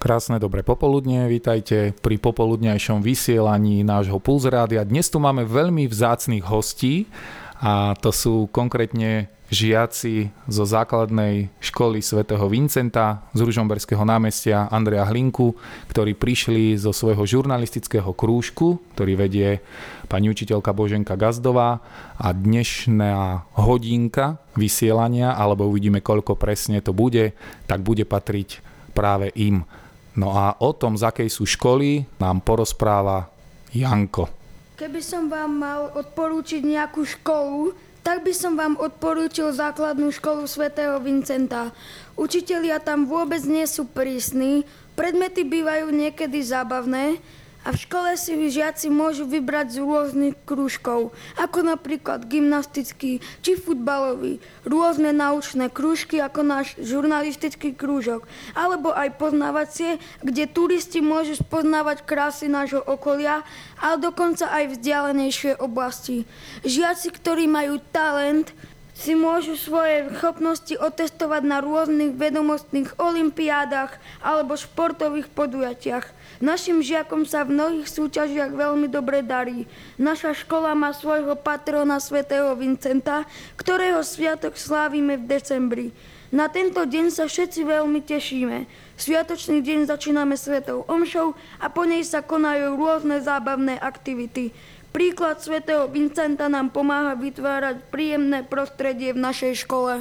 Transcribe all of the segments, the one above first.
Krásne dobré popoludne, vítajte pri popoludňajšom vysielaní nášho Puls Rádia. Dnes tu máme veľmi vzácnych hostí a to sú konkrétne žiaci zo základnej školy svätého Vincenta z Ružomberského námestia Andreja Hlinku, ktorí prišli zo svojho žurnalistického krúžku, ktorý vedie pani učiteľka Boženka Gazdová, a dnešná hodinka vysielania, alebo uvidíme, koľko presne to bude, tak bude patriť práve im. No a o tom, z akej sú školy, nám porozpráva Janko. Keby som vám mal odporúčiť nejakú školu, tak by som vám odporúčil základnú školu svätého Vincenta. Učitelia tam vôbec nie sú prísni, predmety bývajú niekedy zábavné a v škole si žiaci môžu vybrať z rôznych krúžkov, ako napríklad gymnastický či futbalový, rôzne naučné krúžky ako náš žurnalistický krúžok, alebo aj poznávacie, kde turisti môžu spoznávať krásy nášho okolia, ale dokonca aj vzdialenejšie oblasti. Žiaci, ktorí majú talent, si môžu svoje schopnosti otestovať na rôznych vedomostných olympiádach alebo športových podujatiach. Našim žiakom sa v mnohých súťažiach veľmi dobre darí. Naša škola má svojho patrona svätého Vincenta, ktorého sviatok slávime v decembri. Na tento deň sa všetci veľmi tešíme. Sviatočný deň začíname svätou omšou a po nej sa konajú rôzne zábavné aktivity. Príklad svätého Vincenta nám pomáha vytvárať príjemné prostredie v našej škole.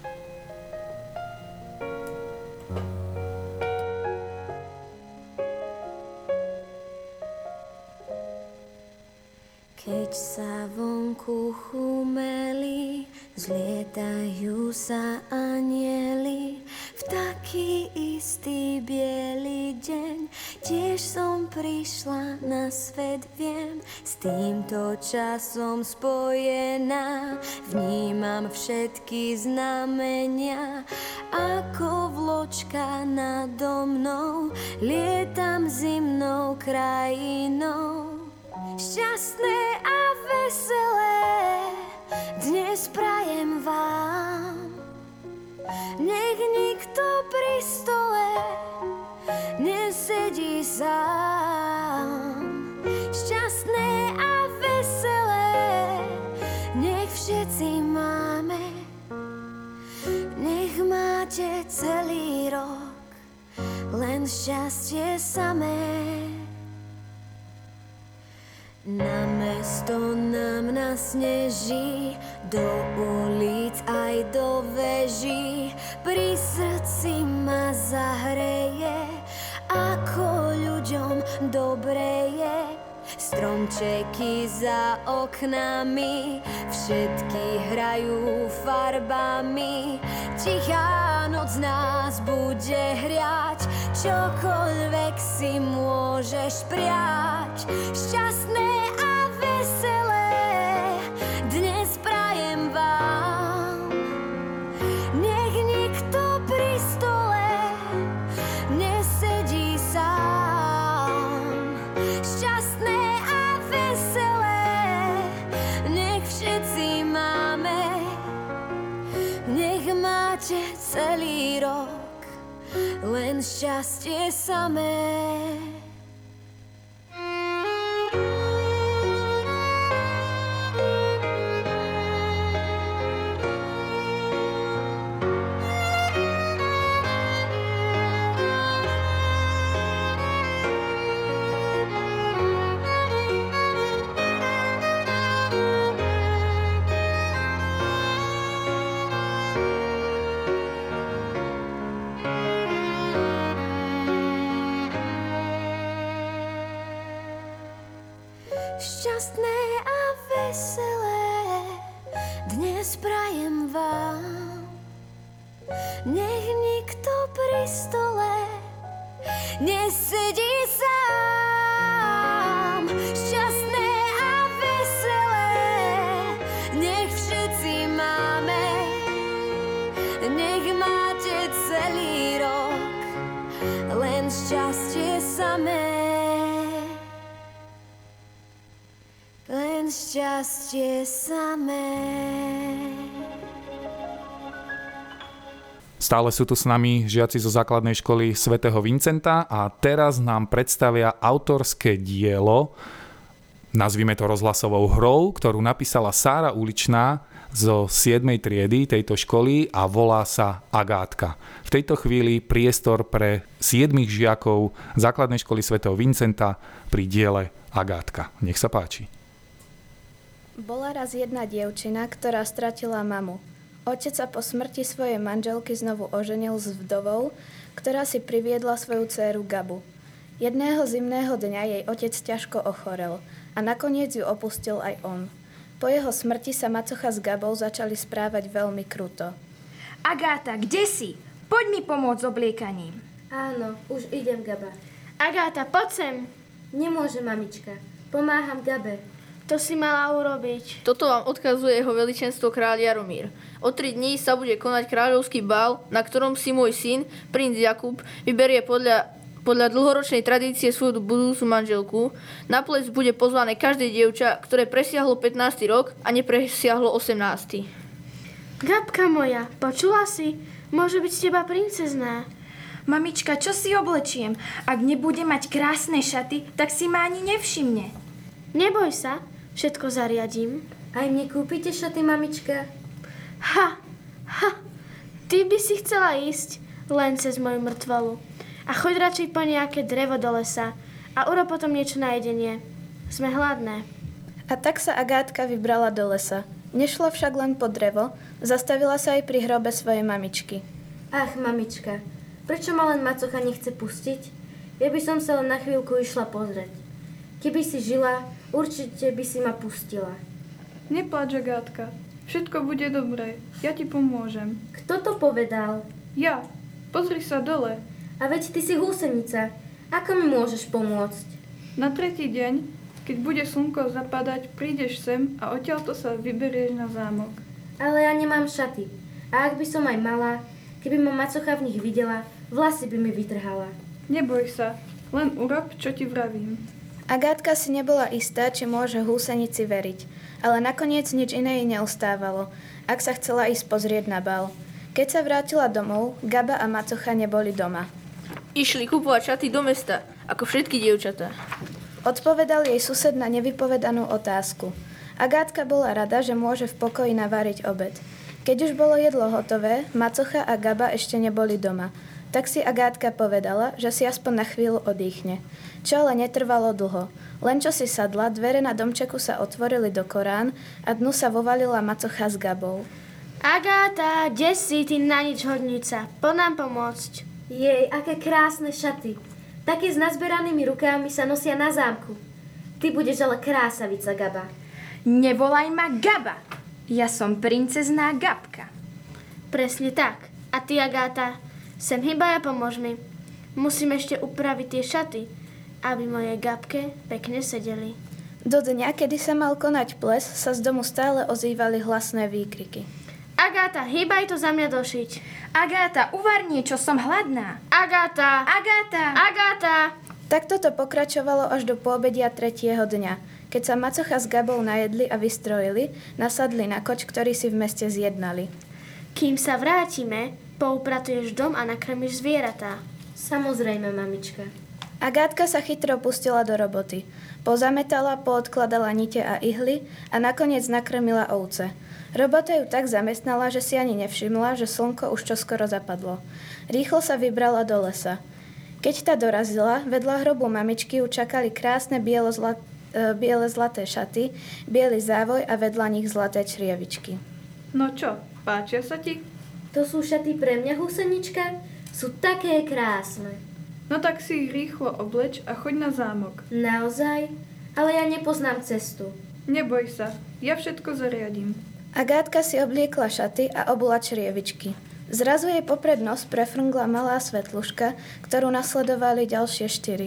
Keď sa vonku chumeli, zlietajú sa anjeli, v taký istý biely deň tiež som prišla na svet, viem, s týmto časom spojená, vnímam všetky znamenia, ako vločka nado mnou, lietam zimnou krajinou. Šťastné a veselé dnes prajem vám, nech nikto pri stole nesedí sám. Šťastné a veselé nech všetci máme, nech máte celý rok len šťastie samé. Na mesto nám nasneží, do ulic aj do veží, pri srdci ma zahreje, ako ľuďom dobre je. Stromčeky za oknami, všetky hrajú farbami, tichá noc nás bude hriať, čokoľvek si môžeš priať. Šťastné a veselé dnes prajem vám, nech nikto pri stole nesedí sám. Šťastné a veselé nech všetci máme, nech máte celý rok len šťastie samé. Šťastné a veselé dnes prajem vám, nech nikto pri stole nesedí sám. Šťastné a veselé nech všetci máme, nech máte celý rok len šťastie samé. Len šťastie samé. Stále sú tu s nami žiaci zo základnej školy svätého Vincenta a teraz nám predstavia autorské dielo, nazvime to rozhlasovou hrou, ktorú napísala Sára Uličná zo 7. triedy tejto školy a volá sa Agátka. V tejto chvíli priestor pre 7 žiakov základnej školy svätého Vincenta pri diele Agátka. Nech sa páči. Bola raz jedna dievčina, ktorá stratila mamu. Otec sa po smrti svojej manželky znovu oženil s vdovou, ktorá si priviedla svoju dcéru Gabu. Jedného zimného dňa jej otec ťažko ochorel a nakoniec ju opustil aj on. Po jeho smrti sa macocha s Gabou začali správať veľmi kruto. Agáta, kde si? Poď mi pomôcť s obliekaním. Áno, už idem, Gaba. Agáta, poď sem. Nemôže, mamička. Pomáham Gabe. To si mala urobiť. Toto vám odkazuje jeho veličenstvo kráľ Jaromír. O 3 dní sa bude konať kráľovský bál, na ktorom si môj syn, princ Jakub, vyberie podľa dlhoročnej tradície svoju budúcu manželku. Na ples bude pozvané každé dievča, ktoré presiahlo 15. rok a nepresiahlo 18. Gabka moja, počula si? Môže byť z teba princezná. Mamička, čo si oblečiem? Ak nebude mať krásne šaty, tak si ma ani nevšimne. Neboj sa, všetko zariadím. Aj mne kúpite šaty, mamička? Ha, ty by si chcela ísť len cez moju mŕtvolu. A choď radšej po nejaké drevo do lesa a urob potom niečo na jedenie. Sme hladné. A tak sa Agátka vybrala do lesa. Nešla však len po drevo, zastavila sa aj pri hrobe svojej mamičky. Ach, mamička, prečo ma len macocha nechce pustiť? Ja by som sa len na chvíľku išla pozrieť. Keby si žila, určite by si ma pustila. Neplač, Agátka. Všetko bude dobré. Ja ti pomôžem. Kto to povedal? Ja. Pozri sa dole. A veď ty si húsenica. Ako mi môžeš pomôcť? Na 3. deň, keď bude slnko zapadať, prídeš sem a odtiaľto sa vyberieš na zámok. Ale ja nemám šaty. A ak by som aj mala, keby ma macocha v nich videla, vlasy by mi vytrhala. Neboj sa. Len urob, čo ti vravím. Agátka si nebola istá, či môže húsenici veriť, ale nakoniec nič iné jej neustávalo, ak sa chcela ísť pozrieť na bal. Keď sa vrátila domov, Gaba a macocha neboli doma. Išli kupovať šaty do mesta, ako všetky dievčatá. Odpovedal jej sused na nevypovedanú otázku. Agátka bola rada, že môže v pokoji navariť obed. Keď už bolo jedlo hotové, macocha a Gaba ešte neboli doma. Tak si Agátka povedala, že si aspoň na chvíľu odýchne. Čo ale netrvalo dlho. Len čo si sadla, dvere na domčeku sa otvorili do korán a dnu sa vovalila macocha s Gabou. Agáta, kde si, ty na nič hodnica? Poď nám pomôcť. Jej, aké krásne šaty. Také s nazberanými rukávmi sa nosia na zámku. Ty budeš ale krásavica, Gaba. Nevolaj ma Gaba. Ja som princezná Gabka. Presne tak. A ty, Agáta, sem hýba, ja pomôž mi. Musím ešte upraviť tie šaty, aby moje Gabke pekne sedeli. Do dňa, kedy sa mal konať ples, sa z domu stále ozývali hlasné výkriky. Agáta, hýbaj to za mňa došiť. Agáta, uvar niečo, som hladná. Agáta! Agáta! Agáta! Tak toto pokračovalo až do poobedia 3. dňa. Keď sa macocha s Gabou najedli a vystrojili, nasadli na koč, ktorý si v meste zjednali. Kým sa vrátime, poupratuješ dom a nakrmiš zvieratá. Samozrejme, mamička. Agátka sa chytro pustila do roboty. Pozametala, poodkladala nite a ihly a nakoniec nakrmila ovce. Robota ju tak zamestnala, že si ani nevšimla, že slnko už čoskoro zapadlo. Rýchlo sa vybrala do lesa. Keď tá dorazila, vedľa hrobu mamičky ju čakali krásne biele zlaté šaty, biely závoj a vedľa nich zlaté črievičky. No čo, páčia sa ti? To sú šaty pre mňa, húsenička? Sú také krásne. No tak si ich rýchlo obleč a choď na zámok. Naozaj? Ale ja nepoznám cestu. Neboj sa, ja všetko zariadím. Agátka si obliekla šaty a obula črievičky. Zrazu jej popred nos prefrngla malá svetluška, ktorú nasledovali ďalšie 4.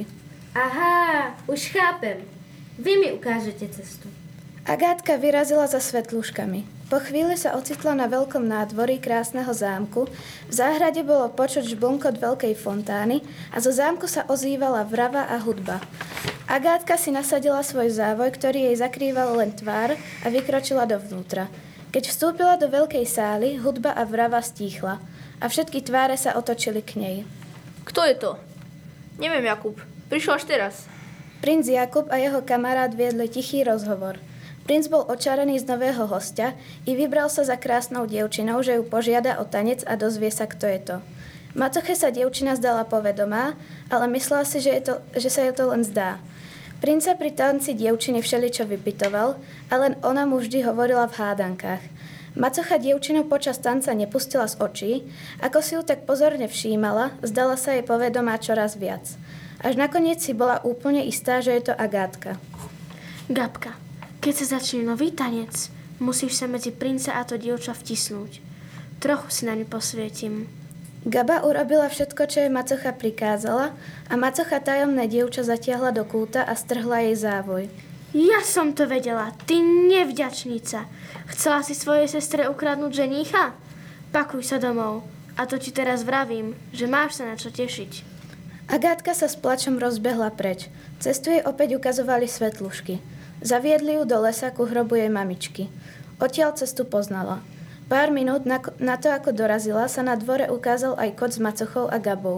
Aha, už chápem. Vy mi ukážete cestu. Agátka vyrazila za svetluškami. Po chvíli sa ocitla na veľkom nádvorí krásneho zámku. V záhrade bolo počuť žblnkot veľkej fontány a zo zámku sa ozývala vrava a hudba. Agátka si nasadila svoj závoj, ktorý jej zakrýval len tvár, a vykročila dovnútra. Keď vstúpila do veľkej sály, hudba a vrava stíchla. a všetky tváre sa otočili k nej. Kto je to? Neviem, Jakub. Prišiel až teraz. Princ Jakub a jeho kamarát viedli tichý rozhovor. Princ bol očarený z nového hostia i vybral sa za krásnou dievčinou, že ju požiada o tanec a dozvie sa, kto je to. Macoche sa dievčina zdala povedomá, ale myslela si, že sa jej to len zdá. Princ sa pri tanci dievčiny všeličo vypytoval, a len ona mu vždy hovorila v hádankách. Macocha dievčinu počas tanca nepustila z očí, ako si ju tak pozorne všímala, zdala sa jej povedomá čoraz viac. Až nakoniec si bola úplne istá, že je to Agátka. Gabka, keď sa začne nový tanec, musíš sa medzi princa a to dievča vtisnúť. Trochu si na ňu posvietim. Gaba urobila všetko, čo jej macocha prikázala a macocha tajomné dievča zatiahla do kúta a strhla jej závoj. Ja som to vedela, ty nevďačnica. Chcela si svojej sestre ukradnúť ženícha? Pakuj sa domov. A to ti teraz vravím, že máš sa na čo tešiť. Agátka sa s plačom rozbehla preč. Cestu jej opäť ukazovali svetlušky. Zaviedli ju do lesa ku hrobu jej mamičky. Odtiaľ cestu poznala. Pár minút na to, ako dorazila, sa na dvore ukázal aj kot s macochou a Gabou.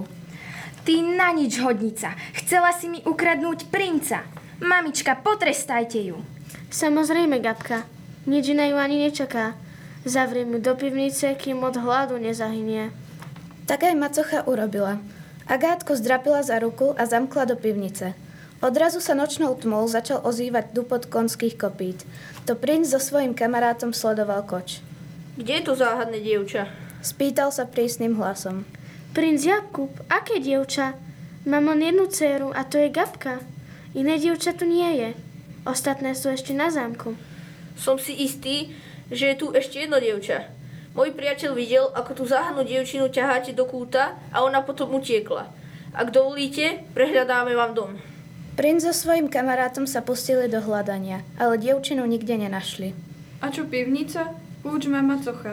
Ty na nič hodnica. Chcela si mi ukradnúť princa. Mamička, potrestajte ju. Samozrejme, Gabka. Nič iné ju ani nečaká. Zavriem ju do pivnice, kým od hladu nezahynie. Tak aj macocha urobila. Agátku zdrapila za ruku a zamkla do pivnice. Odrazu sa nočnou tmou začal ozývať dupot konských kopít. To princ so svojím kamarátom sledoval koč. Kde je to záhadné dievča? Spýtal sa prísnym hlasom. Princ Jakub, aké dievča? Mám len jednu dcéru a to je Gabka. Iné dievča tu nie je. Ostatné sú ešte na zámku. Som si istý, že je tu ešte jedno dievča. Môj priateľ videl, ako tú záhadnú dievčinu ťaháte do kúta a ona potom utiekla. Ak dovolíte, prehľadáme vám dom. Princ so svojím kamarátom sa pustili do hľadania, ale dievčinu nikde nenašli. A čo pivnica? Kľúč má macocha.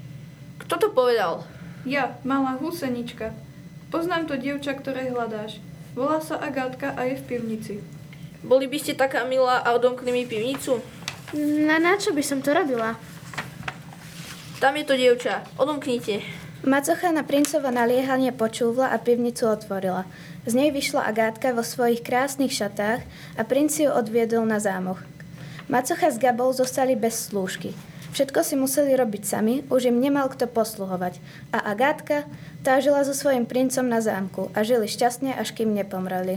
Kto to povedal? Ja, malá húsenička. Poznám to dievča, ktoré hľadáš. Volá sa Agátka a je v pivnici. Boli by ste taká milá a odomkli mi pivnicu? Na čo by som to robila? Tam je to dievča. Odomknite. Macocha na princovo naliehanie počúvla a pivnicu otvorila. Z nej vyšla Agátka vo svojich krásnych šatách a princ ju odviedol na zámoh. Macocha s Gabou zostali bez slúžky. Všetko si museli robiť sami, už im nemal kto posluhovať. A Agátka, tá žila so svojím princom na zámku a žili šťastne, až kým nepomreli.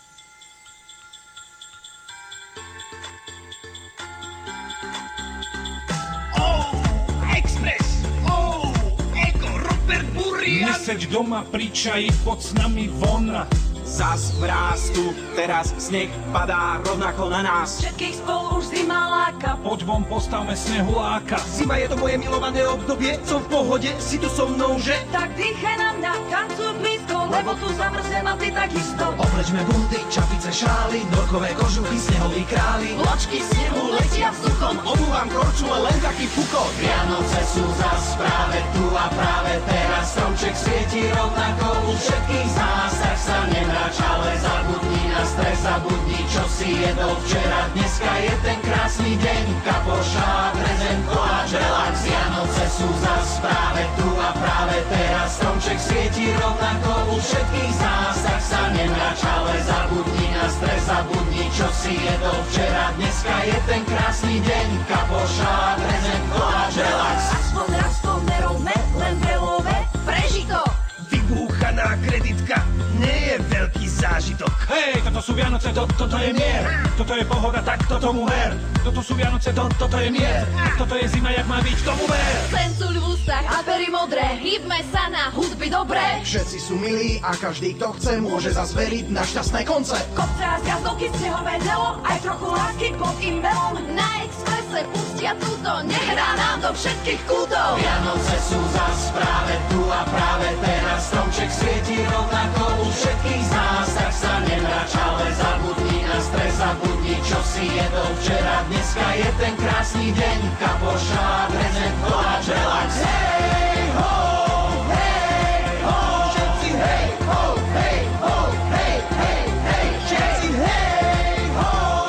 Neseď doma pri čaji, poď s nami von. Zas v rástu, teraz sneh padá rovnako na nás. Všetkých spolu už zima láka. Poď von, postavme snehuláka. Zima je to moje milované obdobie, som v pohode, si tu so mnou, že? Tak dýchaj na mňa, tancuj blízko, lebo tu zamrznem a ty takisto. Oblečme bundy, čapice, šály, norkové kožuchy, snehoví králi. Vločky snehu letia vzduchom, obúvam korčule, len taký pukot. Vianoce sú zas práve tu a práve teraz. Stromček svieti rovnako u všetkých z nás, tak sa nemráč, ale zabudni na stres, zabudni, čo si jedol včera. Dneska je ten krásny deň, kapoša, prezent, koláč, relax. Vianoce sú zas práve tu a práve teraz. Stromček svieti rovnako u všetkých z nás, tak sa nemráč, ale zabudni na stres, zabudni, čo si jedol včera. Dneska je ten krásny deň, kapoša, prezent, koláč, relax. Aspoň raz to nerobme, len veľové prežito. Vybúchaná kreditka nie je veľký zážitok. Hej, toto sú Vianoce, toto je mier. Toto je pohoda, tak toto mu ver. Toto sú Vianoce, toto je mier. Toto je zima, jak má byť, tomu ver. Sencuľ v ústach a pery modré, hýbme sa na hudby dobré. Všetci sú milí a každý, kto chce, môže zas veriť na šťastné konce. Kopce a zjazdovky, snehové nelo, aj trochu lásky pod e-mailom. Na Expresse pustia túto, nehrá nám do všetkých kútov. Vianoce sú zas práve tu a práve teraz. Stromček svieti rovnako u všetkých z nás, tak sa nemráč, ale zabudni na stres, zabudni, čo si jedol včera. Dneska je ten krásny deň, kapoša, prezent, koláč, relax. Hej, ho, hej, ho, všetci hej, ho, hej, ho, hej, hej, hej, všetci hej, ho,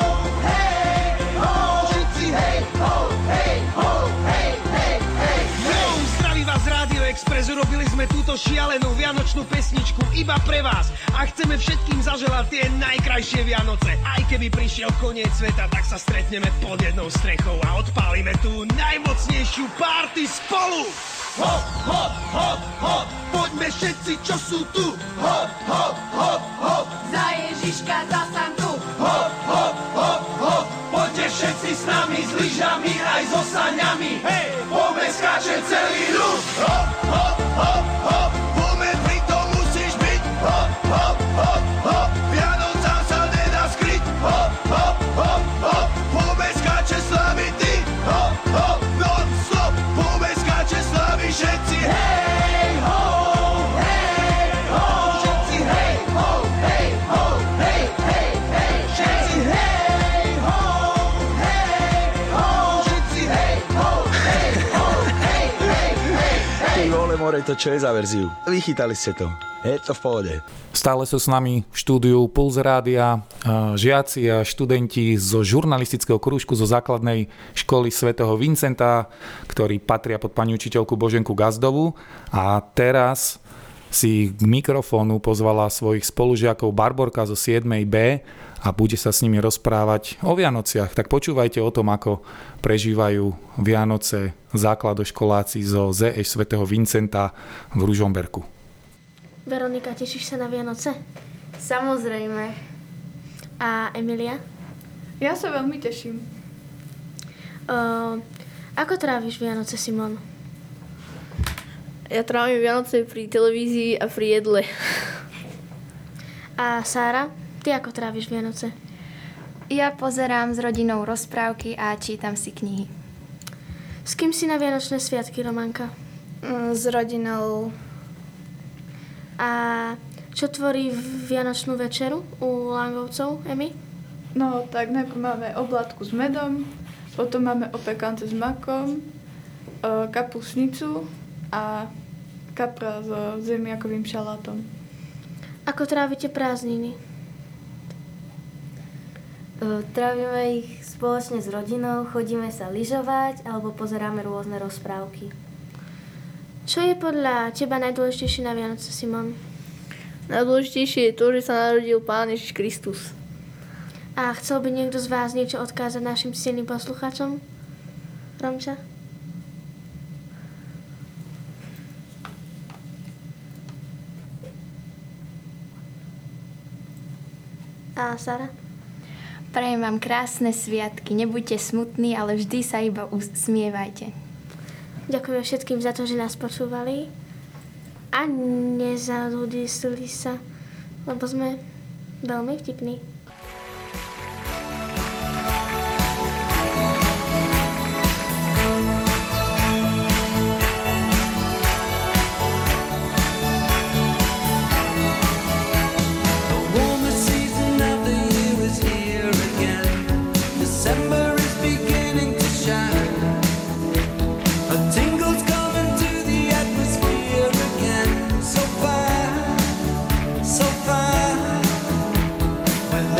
hej, ho, všetci hej, ho, hej, ho, hej, hej, hej. Zdraví vás z Rádio Express, urobili sme tu túto šialenú vianočnú pesničku iba pre vás a chceme všetkým zaželať tie najkrajšie Vianoce. Aj keby prišiel koniec sveta, tak sa stretneme pod jednou strechou a odpálime tú najmocnejšiu party spolu. Hop, hop, hop, hop, poďme všetci, čo sú tu. Hop, hop, hop, hop, za Ježiška, za Santu. hop, hop, hop, hop, poďte všetci s nami, s lyžami aj so saňami. Hej, poďme skáče celý ľud. Hop, hop, hop, hop, poďme, pritom musíš byť. Hop, hop, hop, hop, Vianocám sa nedá skryť. Hop, hop, hop, hop, poďme skáče slaviť ty. Hop, hop, non stop, poďme skáče slaviť všetci. Hej, ho, hej, ho, všetci hej, ho, hej, ho, hej, hej, hej, všetci hej, ho, hej, ho, všetci hej, ho, hej, ho, hej, hej, hej, hej. Ty vole more, to čo je za verziu? Vychytali ste to. Je to v pohode. Stále sú s nami v štúdiu Puls Rádia žiaci a študenti zo žurnalistického krúžku zo základnej školy svätého Vincenta, ktorí patria pod pani učiteľku Boženku Gazdovú. A teraz si k mikrofónu pozvala svojich spolužiakov Barborka zo 7B a bude sa s nimi rozprávať o Vianociach. Tak počúvajte o tom, ako prežívajú Vianoce základoškoláci zo ZŠ svätého Vincenta v Ružomberku. Veronika, tešíš sa na Vianoce? Samozrejme. A Emilia? Ja sa veľmi teším. Ako tráviš Vianoce, Simon? Ja trávim Vianoce pri televízii a pri jedle. A Sára, ty ako tráviš Vianoce? Ja pozerám s rodinou rozprávky a čítam si knihy. S kým si na Vianočné sviatky, Romanka? S rodinou. A čo tvorí Vianočnú večeru u Langovcov, Emi? No, tak najprv máme oblátku s medom, potom máme opekance s makom, kapusnicu a kapra so zemiakovým šalátom. Ako trávite prázdniny? Trávime ich spoločne s rodinou, chodíme sa lyžovať alebo pozeráme rôzne rozprávky. Čo je podľa teba najdôležitejšie na Vianoce, Simon? Najdôležitejšie je to, že sa narodil Pán Ježiš Kristus. A chcel by niekto z vás niečo odkázať našim cteným poslucháčom? Romča? A Sara? Prajem vám krásne sviatky. Nebuďte smutní, ale vždy sa iba usmievajte. Ďakujeme všetkým za to, že nás počúvali a nezaludili sa, lebo sme veľmi vtipní. So far,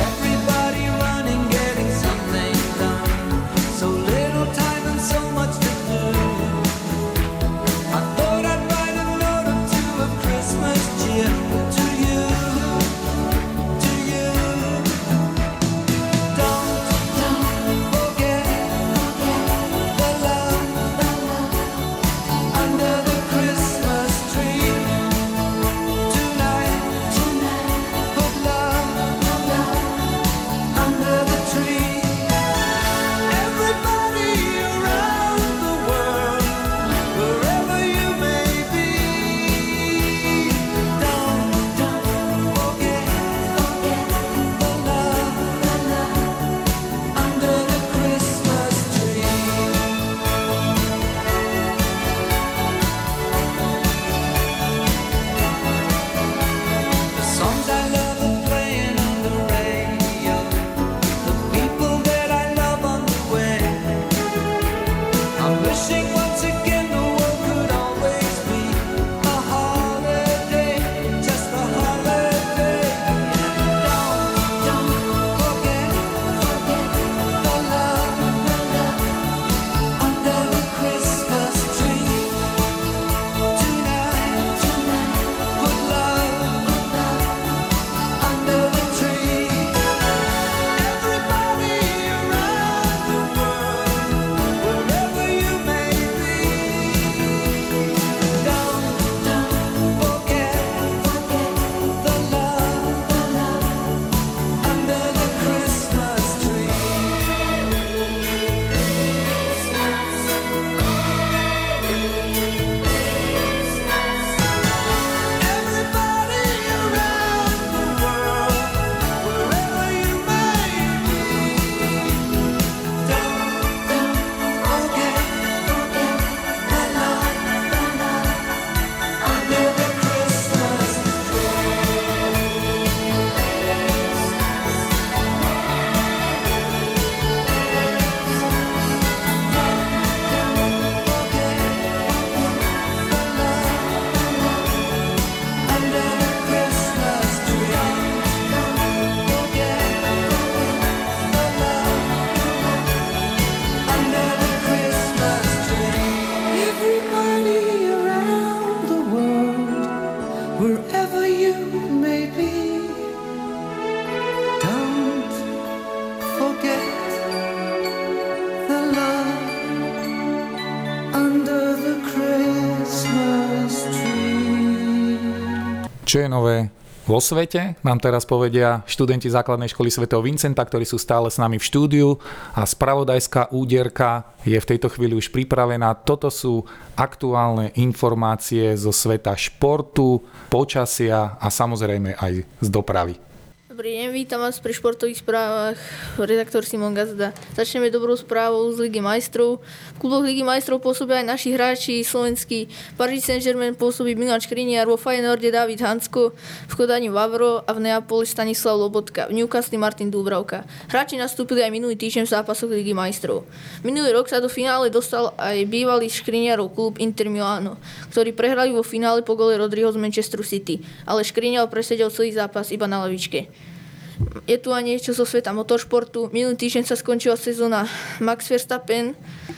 Čo je nové vo svete, nám teraz povedia študenti základnej školy svätého Vincenta, ktorí sú stále s nami v štúdiu, a spravodajská úderka je v tejto chvíli už pripravená. Toto sú aktuálne informácie zo sveta športu, počasia a samozrejme aj z dopravy. Dobrý deň, vítam vás pri športových správach, redaktor Simon Gazda. Začneme dobrou správou z Ligy majstrov. V kluboch Ligy majstrov pôsobia aj naši hráči slovenskí. Paris Saint-Germain pôsobí Milan Škriniar, vo Feyenoorde David Hansko, v Kodani Vavro a v Neapoli Stanislav Lobotka, v Newcastle Martin Dúbravka. Hráči nastúpili aj minulý týždeň v zápasoch Ligy majstrov. Minulý rok sa do finále dostal aj bývalý Škriniarov klub Inter Milano, ktorí prehrali vo finále po gole Rodriho z Manchesteru City, ale Škriniar presedel celý zápas iba na lavičke. Je tu aj niečo zo sveta motoršportu. Minulý týždeň sa skončila sezóna. Max Verstappen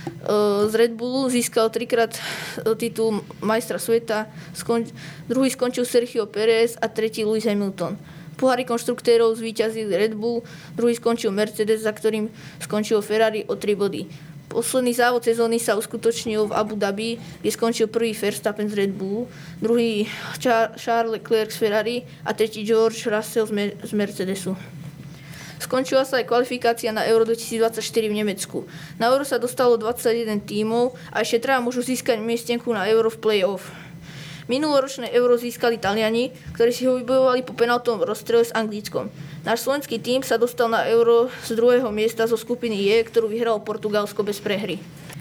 z Red Bullu získal 3-krát titul majstra sveta. Druhý skončil Sergio Pérez a tretí Lewis Hamilton. Pohári konštruktérov zvíťazili Red Bull, druhý skončil Mercedes, za ktorým skončil Ferrari o 3 body. Posledný závod sezóny sa uskutočnil v Abu Dhabi, kde skončil prvý Verstappen z Red Bullu, druhý Charles Leclerc z Ferrari a tretí George Russell z Mercedesu. Skončila sa aj kvalifikácia na Euro 2024 v Nemecku. Na Euro sa dostalo 21 tímov a ešte traja môžu získať miestenku na Euro v play-off. Minuloročné Euro získali Taliani, ktorí si ho vybojovali po penaltovom rozstrele s Anglickom. Náš slovenský tím sa dostal na Euro z druhého miesta zo skupiny E, ktorú vyhralo Portugalsko bez prehry.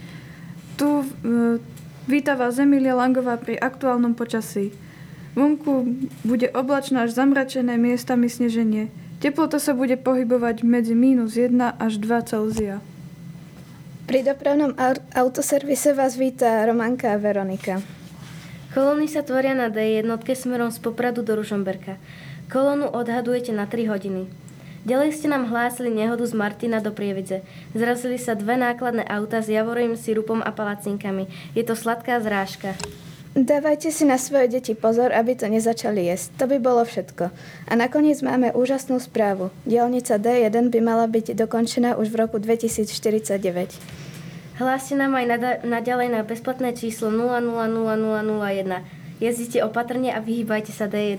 Tu víta vás Emilia Langová pri aktuálnom počasí. Vonku bude oblačno až zamračené, miestami sneženie. Teplota sa bude pohybovať medzi -1 až 2 Celzia. Pri dopravnom autoservise vás víta Romanka a Veronika. Kolóny sa tvoria na D1 smerom z Popradu do Ružomberka. Kolónu odhadujete na 3 hodiny. Ďalej ste nám hlásili nehodu z Martina do Prievidze. Zrazili sa 2 nákladné auta s javorovým sirupom a palacinkami. Je to sladká zrážka. Dávajte si na svoje deti pozor, aby to nezačali jesť. To by bolo všetko. A nakoniec máme úžasnú správu. Diaľnica D1 by mala byť dokončená už v roku 2049. Hláste nám aj naďalej na bezplatné číslo 0000001. Jezdite opatrne a vyhýbajte sa D1.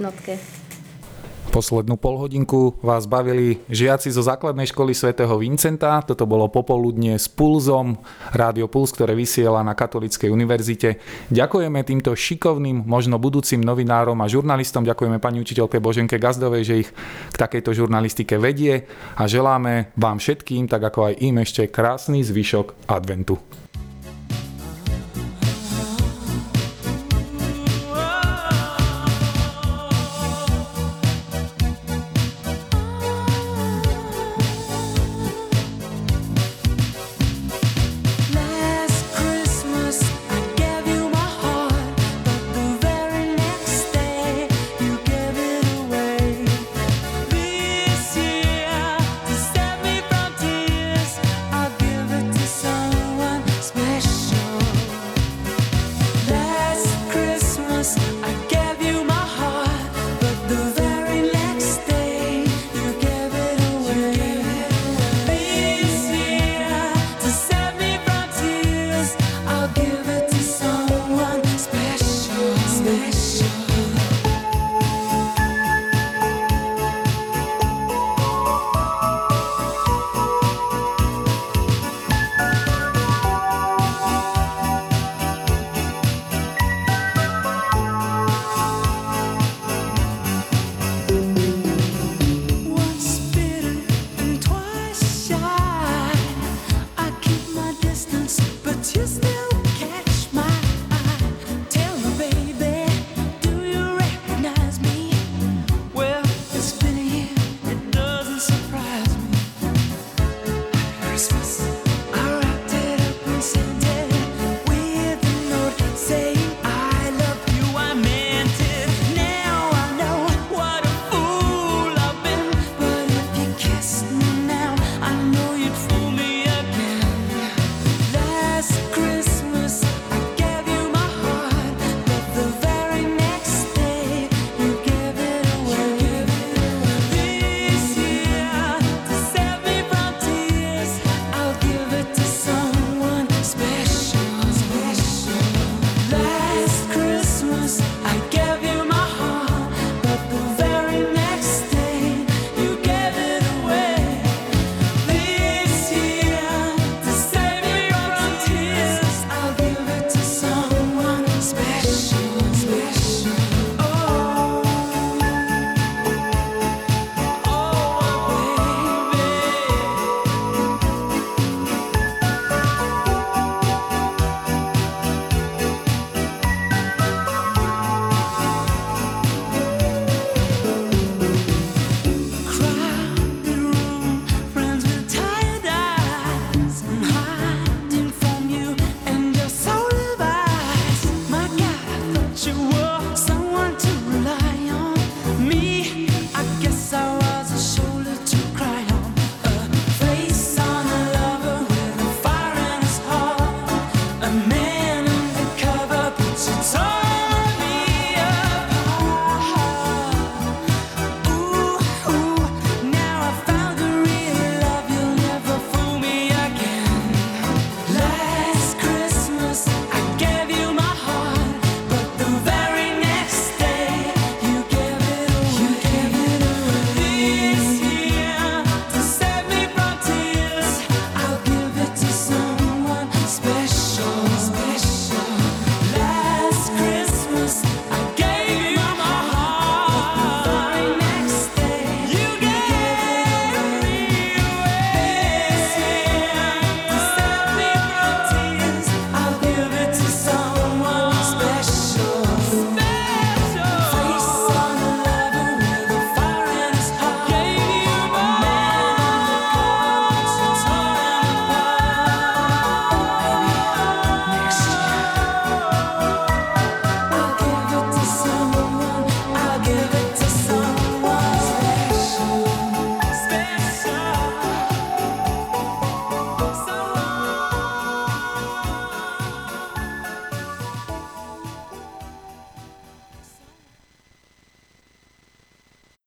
Poslednú polhodinku vás bavili žiaci zo základnej školy svätého Vincenta. Toto bolo popoludne s Pulzom, Rádio Puls, ktoré vysiela na Katolíckej univerzite. Ďakujeme týmto šikovným, možno budúcim novinárom a žurnalistom. Ďakujeme pani učiteľke Boženke Gazdovej, že ich k takejto žurnalistike vedie, a želáme vám všetkým, tak ako aj im, ešte krásny zvyšok adventu.